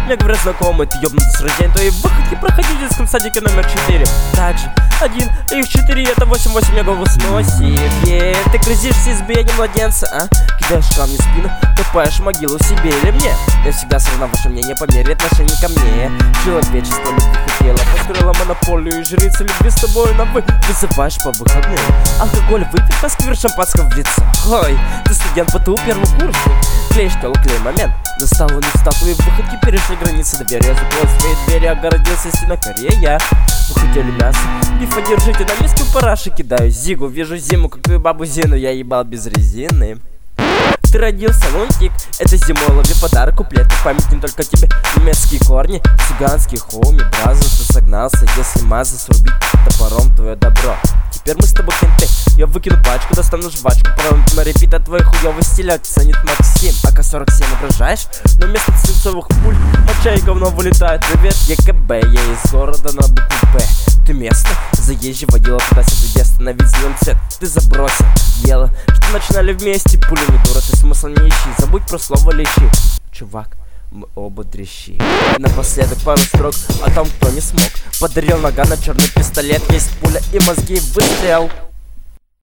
Мне говорят знакомые, ты ёбнутый с рождения. Твои выходки проходи в детском садике номер 4. Также 1, их 4, это 8-8, я голову сносит. Ты грызишься избиением младенца, а? Кидаешь камни в спину, копаешь могилу себе или мне. Я всегда сравнил ваше мнение по мере отношений ко мне. Человечество любви хотела, построила монополию и жрица любви с тобой на вы. Вызываешь по выходным алкоголь, выпить Москве, шампанского в лицо. Ой, ты студент ПТУ, первый курс. Клей, что клей, момент. Настал не встал, твои выходки перешли границы доверия. Закрыл свои двери, огородился стена Корея. Вы хотели мясо, пифа держите, на миске параши кидаю зигу. Вижу зиму, как твою бабу Зину, я ебал без резины. Ты родился, лунтик, это зимой лови подарок, куплет в память не только тебе. Немецкие корни, цыганские хоми, бразу ты согнался. Если мазы срубить топором твое добро. Теперь мы с тобой кенты, я выкину пачку, достану жвачку. Пароль на репит от твоих хуёвый стиль оценит Максим. АК-47 угрожаешь, но вместо свинцовых пуль моча и говно вылетает. Привет, ЕКБ, я из города на букву П. Ты место, заезжий водила, пытайся тебе остановить зеленый цвет. Ты забросил дело, что начинали вместе. Пуля не дура, ты смысл не ищи, забудь про слово лечи. Чувак, мы оба дрищи. И напоследок пару строк о том, кто не смог. Подарил нога на черный пистолет, есть пуля и мозги, выстрел.